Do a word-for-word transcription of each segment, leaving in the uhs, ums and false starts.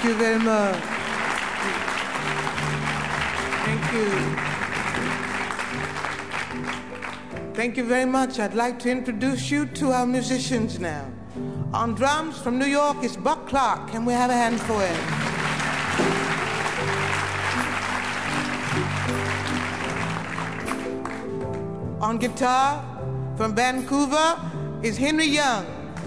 Thank you very much. Thank you. Thank you very much. I'd like to introduce you to our musicians now. On drums from New York is Buck Clark. Can we have a hand for him? On guitar from Vancouver is Henry Young.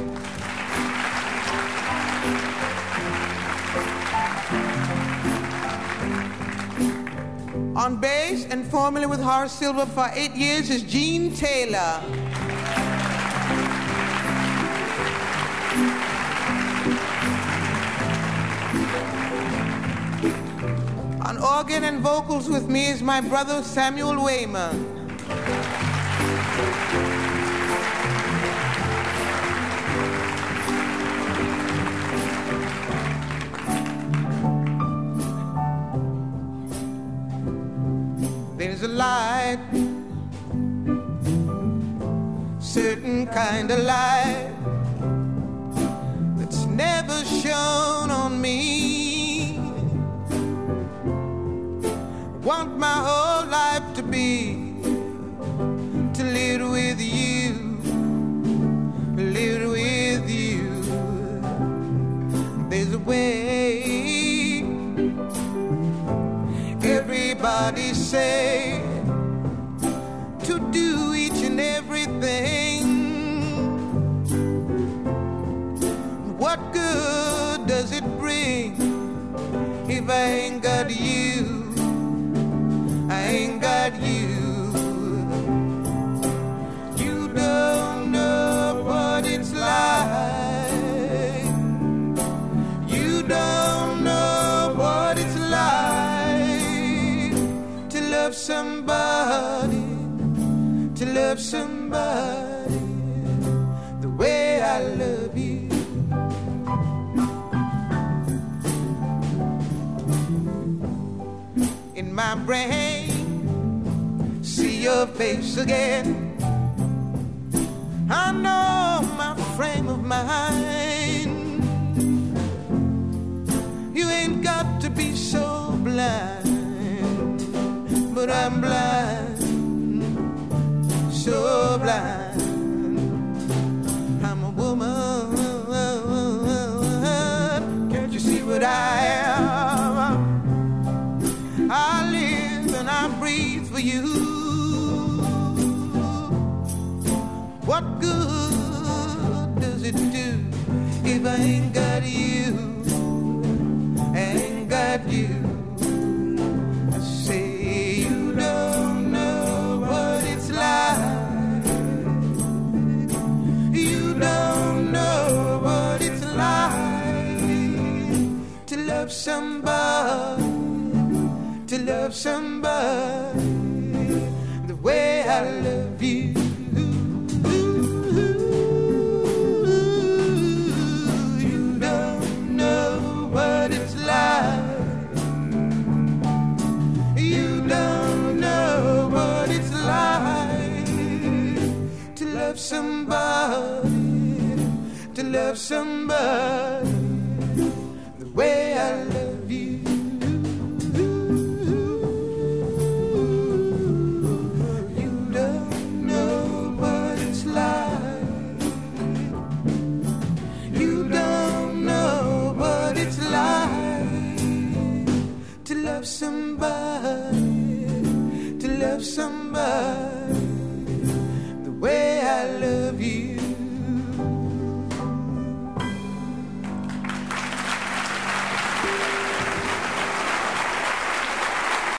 On bass and formerly with Horace Silver for eight years is Gene Taylor. On organ and vocals with me is my brother Samuel Wayman. There's a light, certain kind of light that's never shone on me. I want my whole life to be to live with you, live with you. There's a way, everybody say, to do each and everything. What good does it bring if I ain't got you? I ain't got you. You don't know what it's like. You don't know what it's like to love somebody, to love somebody the way I love you. In my brain, see your face again. I know my frame of mind. You ain't got to be so blind, but I'm blind, so blind. I'm a woman, can't you see what I am? I live and I breathe for you. What good does it do if I ain't got you? I ain't got you. I say you don't know what it's like. You don't know what it's like to love somebody, to love somebody the way I love you. You don't know what it's like. You don't know what it's like to love somebody, to love somebody the way I love you. Somebody, to love somebody